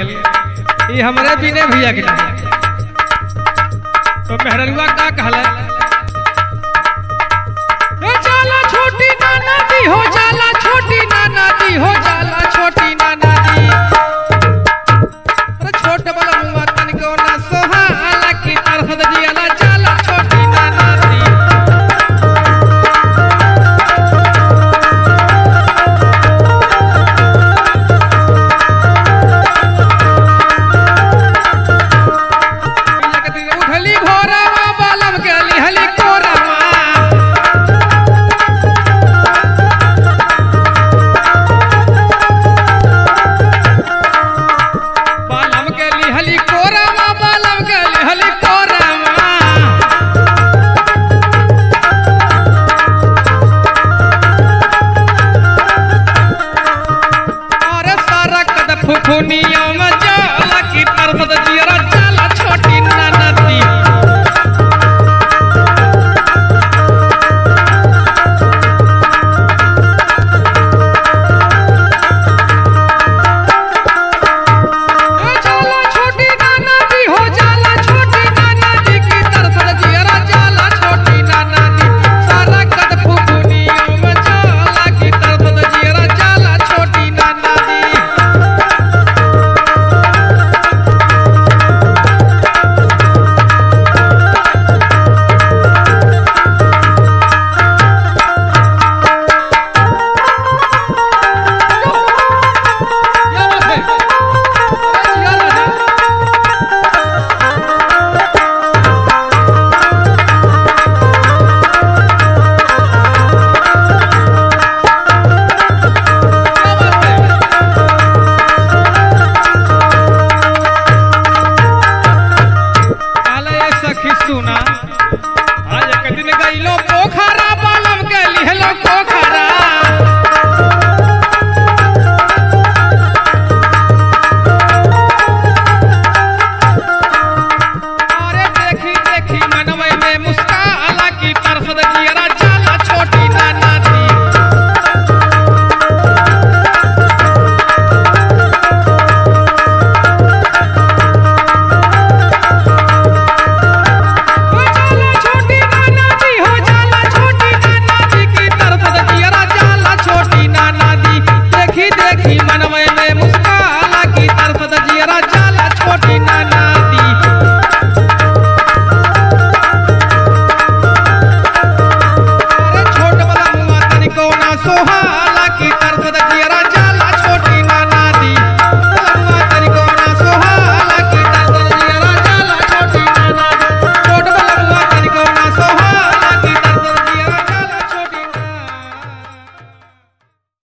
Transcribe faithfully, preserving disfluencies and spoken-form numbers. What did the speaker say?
ये हमारे बिने भैया के नहीं। तो मेहरलुआ का कहला जाला छोटी नाना दी हो जाला छोटी नाना दी हो जाला छोटी नाना दी। अरे छोट वाला मुंह तन को ना सोहाला की तरफ दियाला जाला छोटी नाना दी। उठली घोरावा बालम के लिहली कोरावा हली कोरावा बालम के हली कोरावा। और सारा कद फुफुनिया में जाला की तरफ दिया